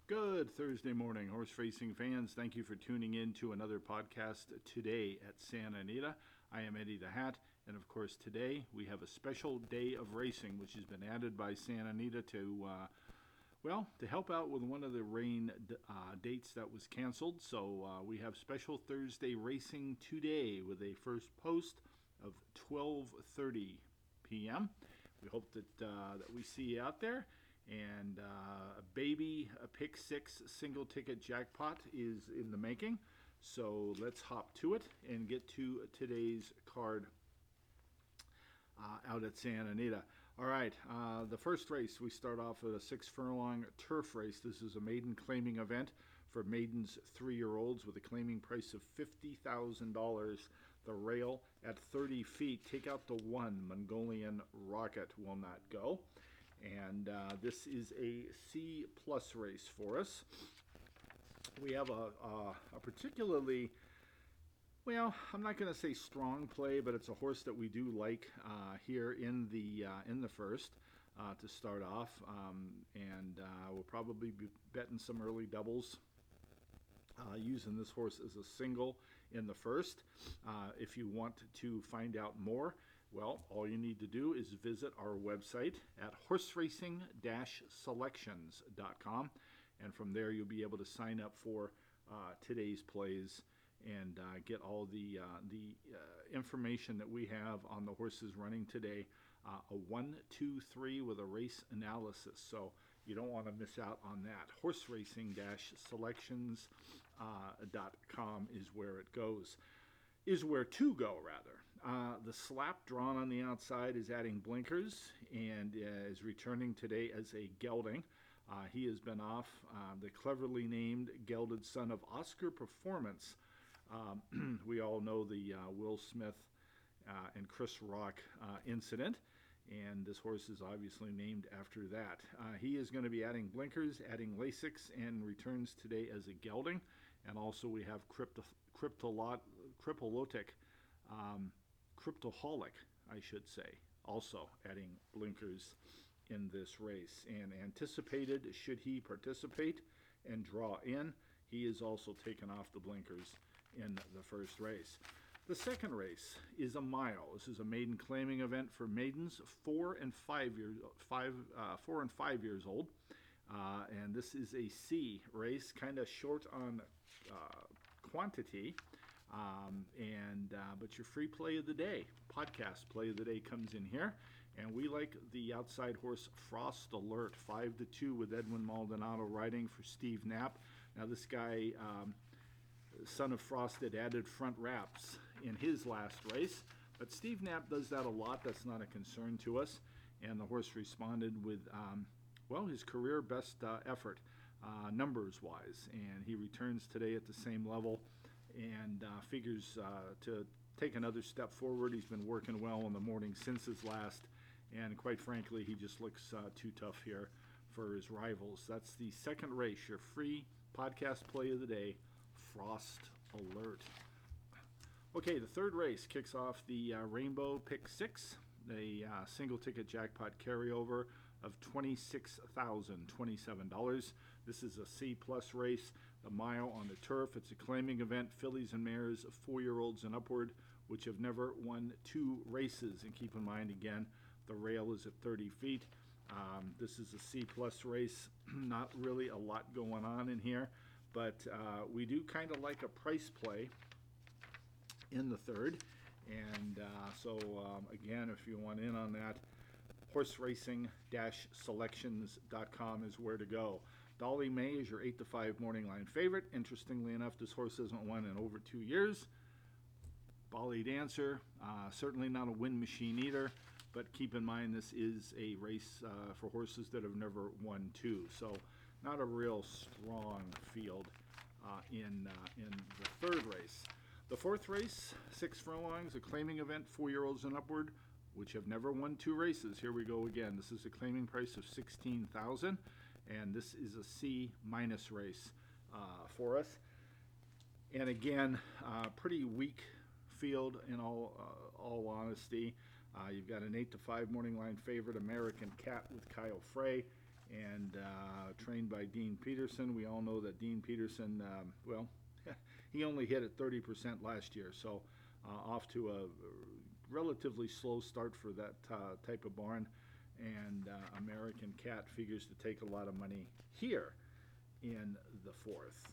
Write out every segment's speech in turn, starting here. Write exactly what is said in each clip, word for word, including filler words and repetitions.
Good Thursday morning, horse racing fans. Thank you for tuning in to another podcast today at Santa Anita. I am Eddie the Hat, and of course today we have a special day of racing which has been added by Santa Anita to, uh, well, to help out with one of the rain uh, dates that was canceled. So uh, we have special Thursday racing today with a first post of twelve thirty p.m. We hope that uh, that we see you out there. And uh, a baby a pick six single ticket jackpot is in the making. So let's hop to it and get to today's card uh, out at Santa Anita. All right, uh, the first race, we start off with a six furlong turf race. This is a maiden claiming event for maidens three-year-olds with a claiming price of fifty thousand dollars. The rail at thirty feet. Take out the one. Mongolian Rocket will not go. And uh, this is a C plus race for us. We have a, a, a particularly, well, I'm not going to say strong play, but it's a horse that we do like uh, here in the uh, in the first uh, to start off, um, and uh, we'll probably be betting some early doubles. Uh, using this horse as a single in the first. Uh, if you want to find out more, well, all you need to do is visit our website at horse racing dash selections dot com, and from there you'll be able to sign up for uh, today's plays and uh, get all the uh, the uh, information that we have on the horses running today. Uh, a one, two, three with a race analysis, so you don't want to miss out on that. horse racing dash selections dot com is where it goes. Is where to go, rather. Uh, the slap drawn on the outside is adding blinkers and uh, is returning today as a gelding. Uh, he has been off uh, the cleverly named gelded son of Oscar Performance. Um, we all know the uh, Will Smith uh, and Chris Rock uh, incident, and this horse is obviously named after that. Uh, he is going to be adding blinkers, adding Lasix, and returns today as a gelding. And also we have crypto, cryptolot, cryptolotic, um, cryptoholic, I should say, also adding blinkers in this race. And anticipated, should he participate and draw in, he is also taken off the blinkers in the first race. The second race is a mile. This is a maiden claiming event for maidens four and five years five uh, four and five years old, uh, and this is a C race, kind of short on uh, quantity, um, and uh, but your free play of the day, podcast play of the day, comes in here, and we like the outside horse Frost Alert, five to two with Edwin Maldonado riding for Steve Knapp. Now this guy. Um, Son of Frost had added front wraps in his last race, but Steve Knapp does that a lot. That's not a concern to us, and the horse responded with, um, well, his career best uh, effort, uh, numbers-wise, and he returns today at the same level and uh, figures uh, to take another step forward. He's been working well in the morning since his last, and quite frankly, he just looks uh, too tough here for his rivals. That's the second race, your free podcast play of the day, Frost Alert. Okay, the third race kicks off the uh, Rainbow Pick Six, a uh, single ticket jackpot carryover of twenty-six thousand twenty-seven dollars. This is a C plus race, a mile on the turf. It's a claiming event, fillies and mares, four-year-olds and upward, which have never won two races. And keep in mind, again, the rail is at thirty feet. Um, this is a C plus race. Not really a lot going on in here. But uh, we do kind of like a price play in the third. And uh, so, um, again, if you want in on that, horse racing dash selections dot com is where to go. Dolly May is your eight to five morning line favorite. Interestingly enough, this horse hasn't won in over two years. Bali Dancer, uh, certainly not a win machine either. But keep in mind, this is a race uh, for horses that have never won two. So not a real strong field uh, in uh, in the third race. The fourth race, six furlongs, a claiming event, four-year-olds and upward, which have never won two races. Here we go again. This is a claiming price of sixteen thousand dollars, and this is a C minus race uh, for us. And again, uh, pretty weak field in all uh, all honesty. Uh, you've got an eight to five morning line favorite, American Cat with Kyle Frey, and uh, trained by Dean Peterson. We all know that Dean Peterson, um, well, he only hit it thirty percent last year, so uh, off to a relatively slow start for that uh, type of barn. And uh, American Cat figures to take a lot of money here in the fourth.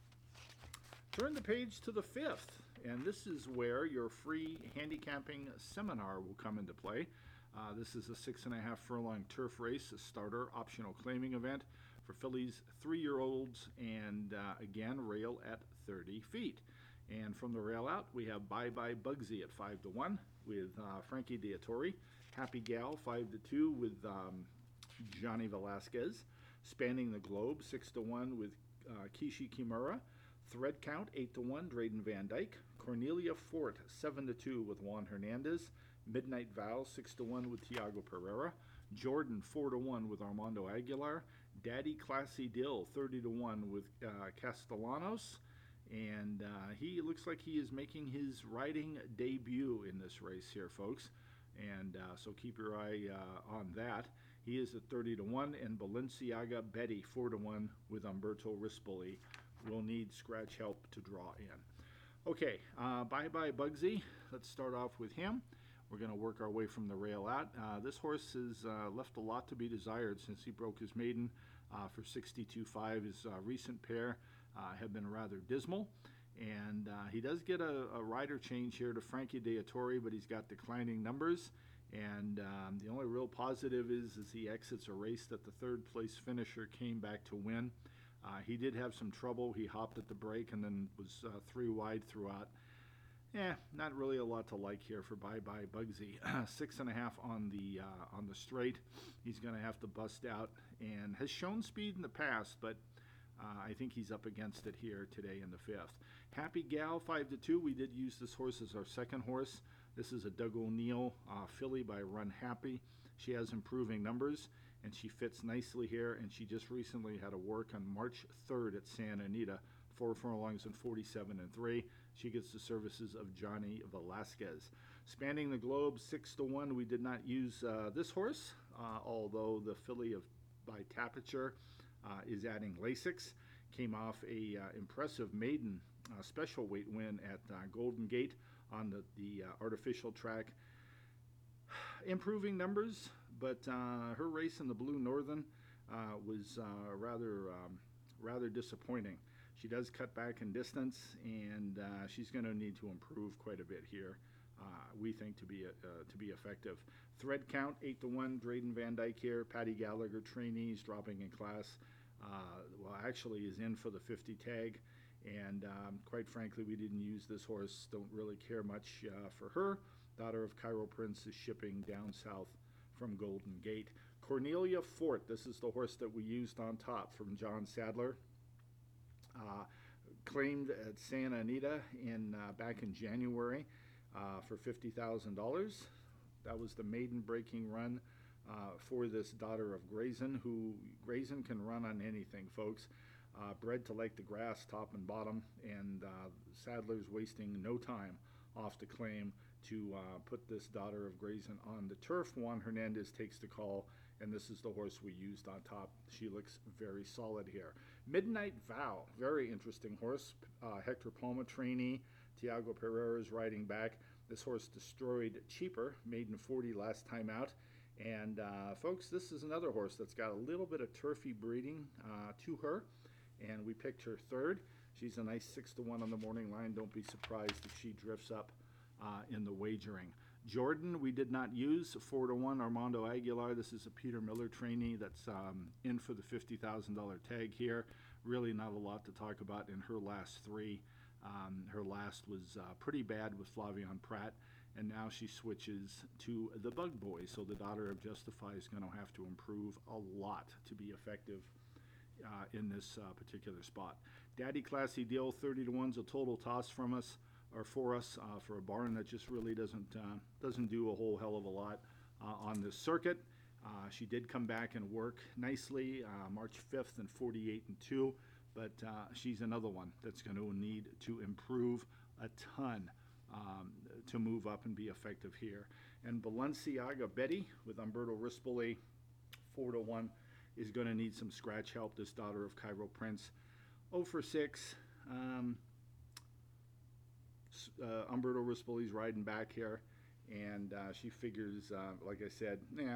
Turn the page to the fifth, and this is where your free handicapping seminar will come into play. Uh, this is a six and a half furlong turf race, a starter optional claiming event for fillies three-year-olds, and uh, again, rail at thirty feet. And from the rail out, we have Bye Bye Bugsy at five to one with uh, Frankie Dettori, Happy Gal five to two with um, Johnny Velasquez, Spanning the Globe six to one with uh, Kishi Kimura, Thread Count eight to one Drayden Van Dyke, Cornelia Fort seven to two with Juan Hernandez, Midnight Vow six to one with Tiago Pereira, Jordan four to one with Armando Aguilar, Daddy Classy Dill thirty to one with uh, Castellanos, and uh, he looks like he is making his riding debut in this race here, folks. And uh, so keep your eye uh, on that. He is at thirty to one, and Balenciaga Betty four to one with Umberto Rispoli will need scratch help to draw in. Okay, uh, Bye Bye Bugsy. Let's start off with him. We're going to work our way from the rail out. Uh, this horse has uh, left a lot to be desired since he broke his maiden uh, for sixty-two five. His uh, recent pair uh, have been rather dismal. And uh, he does get a, a rider change here to Frankie Dettori, but he's got declining numbers. And um, the only real positive is, is he exits a race that the third place finisher came back to win. Uh, he did have some trouble. He hopped at the break and then was uh, three wide throughout. Yeah, not really a lot to like here for Bye Bye Bugsy. Six and a half on the uh, on the straight. He's going to have to bust out and has shown speed in the past, but uh, I think he's up against it here today in the fifth. Happy Gal five to two. We did use this horse as our second horse. This is a Doug O'Neill uh, filly by Run Happy. She has improving numbers, and she fits nicely here, and she just recently had a work on March third at Santa Anita, four furlongs and forty-seven and three. She gets the services of Johnny Velasquez. Spanning the Globe, six to one. We did not use uh, this horse, uh, although the filly of by Tapiture uh, is adding Lasix. Came off a uh, impressive maiden uh, special weight win at uh, Golden Gate on the, the uh, artificial track. Improving numbers, but uh, her race in the Blue Northern uh, was uh, rather um, rather disappointing. She does cut back in distance, and uh, she's going to need to improve quite a bit here, uh, we think, to be uh, to be effective. Thread Count, eight to one, Drayden Van Dyke here. Patty Gallagher, trainees, dropping in class. Uh, well, actually is in for the fifty tag, and um, quite frankly, we didn't use this horse. Don't really care much uh, for her. Daughter of Cairo Prince is shipping down south from Golden Gate. Cornelia Fort, this is the horse that we used on top from John Sadler. Uh, claimed at Santa Anita in uh, back in January uh, for fifty thousand dollars. That was the maiden breaking run uh, for this daughter of Grayson, who Grayson can run on anything, folks. Uh, bred to like the grass, top and bottom, and uh, Sadler's wasting no time off the claim to uh, put this daughter of Grayson on the turf. Juan Hernandez takes the call, and this is the horse we used on top. She looks very solid here. Midnight Vow, very interesting horse. Uh, Hector Palma trainee. Tiago Pereira is riding back. This horse destroyed Cheaper, maiden forty last time out. And uh, folks, this is another horse that's got a little bit of turfy breeding uh, to her, and we picked her third. She's a nice six to one on the morning line. Don't be surprised if she drifts up uh, in the wagering. Jordan, we did not use. four to one, Armando Aguilar. This is a Peter Miller trainee that's um, in for the fifty thousand dollars tag here. Really not a lot to talk about in her last three. Um, her last was uh, pretty bad with Flavion Pratt, and now she switches to the Bug Boy. So the daughter of Justify is going to have to improve a lot to be effective uh, in this uh, particular spot. Daddy Classy Deal, thirty to one's a total toss from us. Or for us, uh, for a barn that just really doesn't uh, doesn't do a whole hell of a lot uh, on this circuit. Uh, she did come back and work nicely uh, March fifth and forty-eight and two, but uh, she's another one that's going to need to improve a ton um, to move up and be effective here. And Balenciaga Betty with Umberto Rispoli, four to one. is going to need some scratch help. This daughter of Cairo Prince, oh for six. Um, uh, Umberto Rispoli's riding back here, and uh, she figures, uh, like I said, yeah,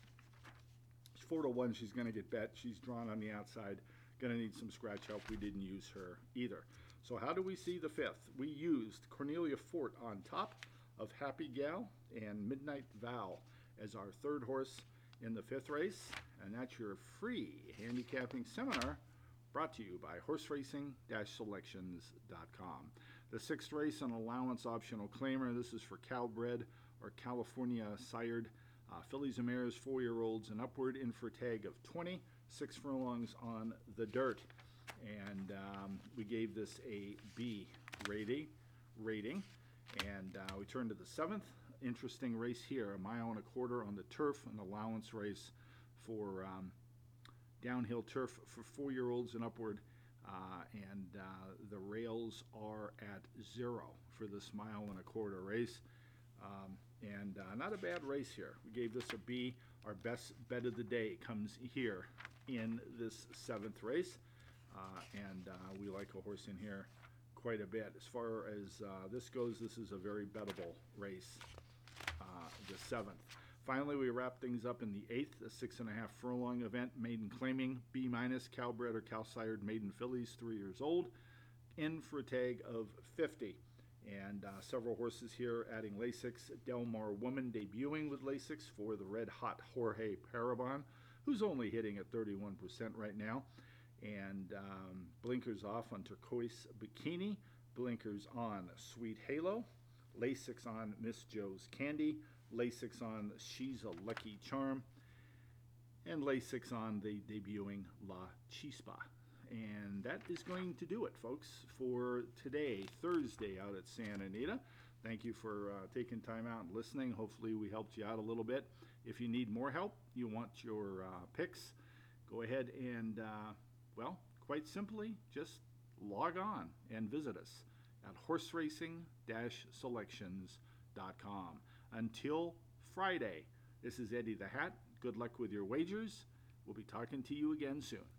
it's four to one. She's going to get bet. She's drawn on the outside. Going to need some scratch help. We didn't use her either. So how do we see the fifth? We used Cornelia Fort on top of Happy Gal and Midnight Vow as our third horse in the fifth race, and that's your free handicapping seminar brought to you by horse racing dash selections dot com. The sixth race, an allowance optional claimer. This is for Calbred or California sired uh, fillies and mares, four-year-olds and upward, in for a tag of twenty, six furlongs on the dirt. And um, we gave this a B rating, rating. And uh, we turn to the seventh. Interesting race here, a mile and a quarter on the turf, an allowance race for um, downhill turf for four-year-olds and upward. Uh, and uh, the rails are at zero for this mile and a quarter race. Um, and uh, not a bad race here. We gave this a B. Our best bet of the day comes here in this seventh race. Uh, and uh, we like a horse in here quite a bit. As far as uh, this goes, this is a very bettable race, uh, the seventh. Finally, we wrap things up in the eighth, a six and a half furlong event, maiden claiming, B minus, Calbred or Cal-sired maiden fillies, three years old, in for a tag of fifty. And uh, several horses here adding Lasix. Delmar Woman debuting with Lasix for the red hot Jorge Parabon, who's only hitting at thirty-one percent right now. And um, blinkers off on Turquoise Bikini, blinkers on Sweet Halo, Lasix on Miss Joe's Candy, Lasix on She's a Lucky Charm, and Lasix on the debuting La Chispa. And that is going to do it, folks, for today, Thursday, out at Santa Anita. Thank you for uh, taking time out and listening. Hopefully we helped you out a little bit. If you need more help, you want your uh, picks, go ahead and, uh, well, quite simply, just log on and visit us at horse racing dash selections dot com. Until Friday, this is Eddie the Hat. Good luck with your wagers. We'll be talking to you again soon.